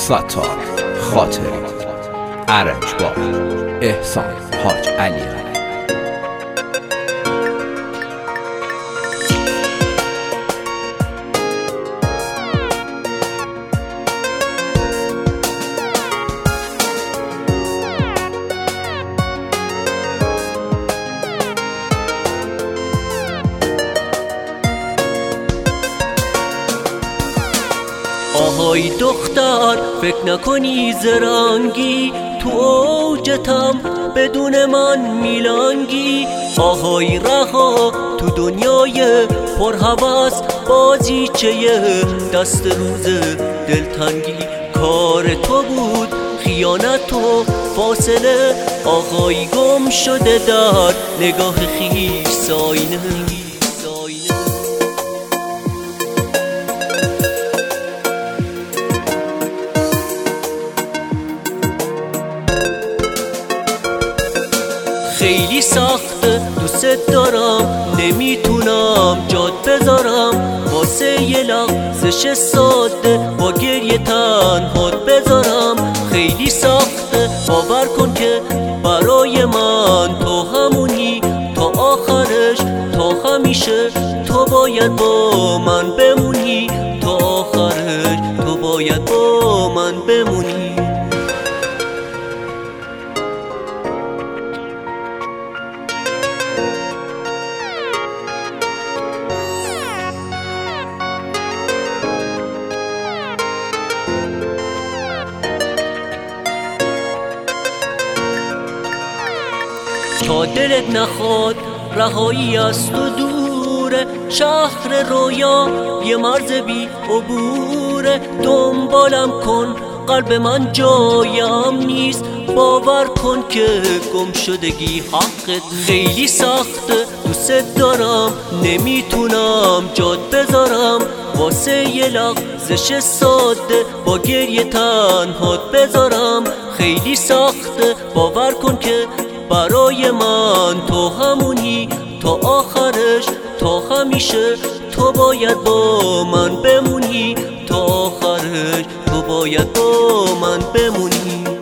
ستار خاطری، ارجبار، احسان حاج علی. آهای دختر فکر نکنی زرنگی، تو اوجتم بدون من میلنگی. آهای رها تو دنیای پرهوس، بازیچه دست روز دلتنگی. کار تو بود خیانت و فاصله، آهای گم شده در نگاه خویش ساینه. خیلی سخته دوست دارم، نمیتونم جات بذارم، واسه یه لحظش ساده با گریه تنهات بذارم. خیلی سخته باور کن که برای من تو همونی، تا آخرش تا همیشه تو باید با من بمونی، تا آخرش تو باید با من بمونی. تا دلت نخواد رهایی از تو دوره، شهر رویا یه مرز بی عبوره. دنبالم کن قلب من جایم نیست، باور کن که گم شدگی حقت. خیلی سخته دوست دارم، نمیتونم جات بذارم، واسه یه لحظش ساده با گریه تنهات بذارم. خیلی سخته باور کن که برای من تو همونی، تا آخرش تا همیشه تو باید با من بمونی، تا آخرش تو باید با من بمونی.